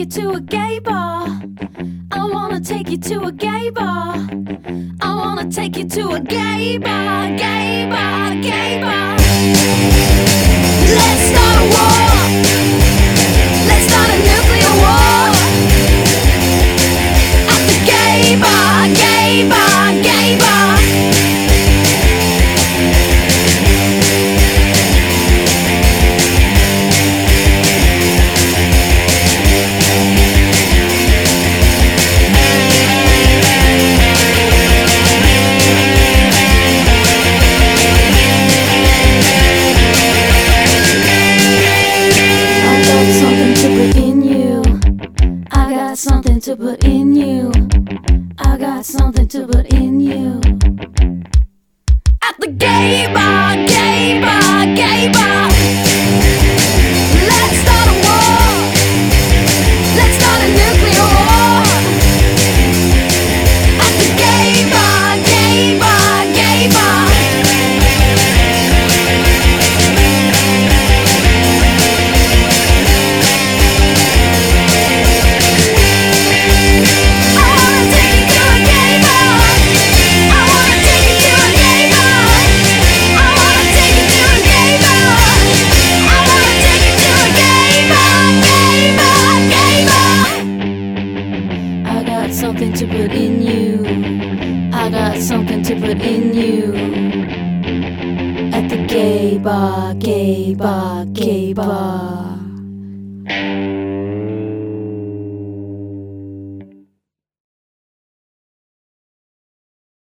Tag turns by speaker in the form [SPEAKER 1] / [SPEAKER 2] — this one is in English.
[SPEAKER 1] you to a gay bar. I wanna take you to a gay bar. I wanna take you to a gay bar, gay bar, gay bar. Let's start a war. Let's start a nuclear war. At the gay bar, gay bar, gay bar. Something to put in you. I got something to put in you. At the gay bar, gay bar, gay bar. Let's start a war. Let's start a nuclear war. At the gay bar, gay bar, gay bar. Something to put in you. I got something to put in you. At the gay bar, gay bar, gay bar.